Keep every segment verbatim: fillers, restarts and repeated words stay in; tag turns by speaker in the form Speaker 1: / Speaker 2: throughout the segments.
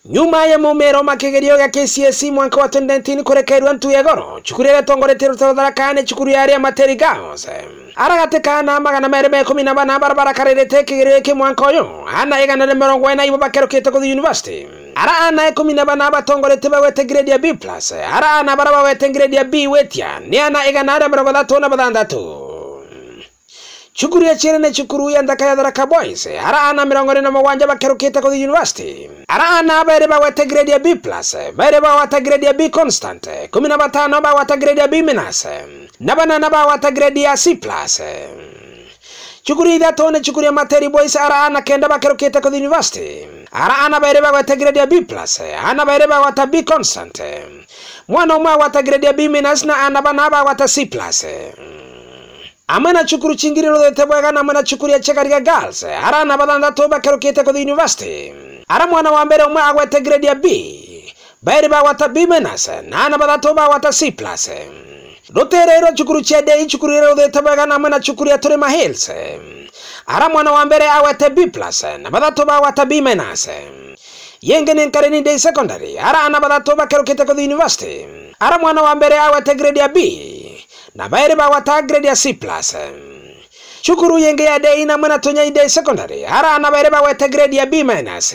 Speaker 1: Nyuma ya mumero makigerio ya K C S E mwaka wa twenty nineteen kurekerwa ntuyegoro chukurire tongorete rutotharakane chukuru yari amateri gaos aragatekana magana mere me kumi na bana barabara karerete kigerio ki mwaka uyu ana igana na mirongo ina ibo bakerokete ku university ara ana kumi na bana batongorete bawete grade ya B plus ara ana baraba wete grade ya B wetia ni ana igana na mirongo itatu na batandatu chukuru ya chirene chukuru ya ndakaya daraka boys ara ana mirongo ina mugwanja bakerokete ku university ara ana bare bawete grade ya B plus bare bawete grade ya B constant kumi na batano bawete grade ya B minus nabana naba wata grade ya C plus chukuru ida tone chukuru ya materi boys ara ana kenda bakerokete ku university ara ana bare bawete grade ya B plus ana bare bawete B constant mwana umwe wata grade ya B minus na ana bana bawete C plus amana chukuru chingiriro dete bwaga na mana chukuru ya chekariga girls ara ana badanda to bakerokete ku university ara mwana wa mbere umwe agwete grade ya B bare bawete B minus na ana badato bawete C plus Roterero chukuru chede chukuru rero de tabagana mana chukuru ya Torema Hills ara mwana wa mbere awete B plus na badato ba wata B minus yengene nkareni de secondary ara ana badato ba kerokete ku university ara mwana wa mbere awete grade ya B na baire ba wata grade ya C plus chukuru yenge ya de ina mana tonya de secondary ara ana baire ba wete grade ya B minus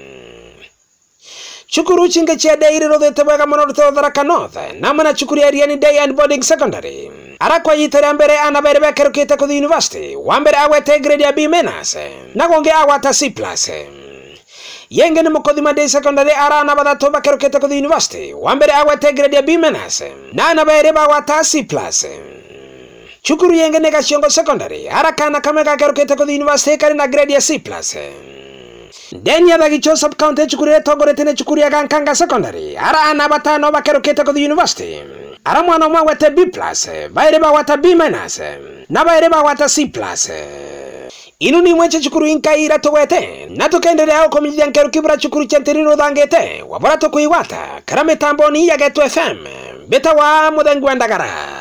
Speaker 1: chukuru chinge chia de iriro de tebega monorto daraka north na mana chukuru ya riani day and boarding secondary ara kwa yitere ambere ana bere be kerokete ku university wambere awete grade ya B minus na gonge awata C plus yenge ni mukodima day secondary ara ana badato ba kerokete ku university wambere awete grade ya B minus na ana bere ba wata C plus chukuru yenge ne gashiongo secondary ara kana kameka kerokete ku university kari na grade ya C plus Deni ya Gicho sub county chukuru tongorete ne chukuru ya Kankanga secondary ara ana batano bakerokete ku university ara mwana mwa wete B plus baire ba wata B minus na baire ba wata C plus inu ni mweche chukuru inka ira to wete na tukendelea au komidi yankeru kibra chukuru chanteriro dangete wabora to kuiwata karame tamboni ya Geto F M beta wa mudengu andagara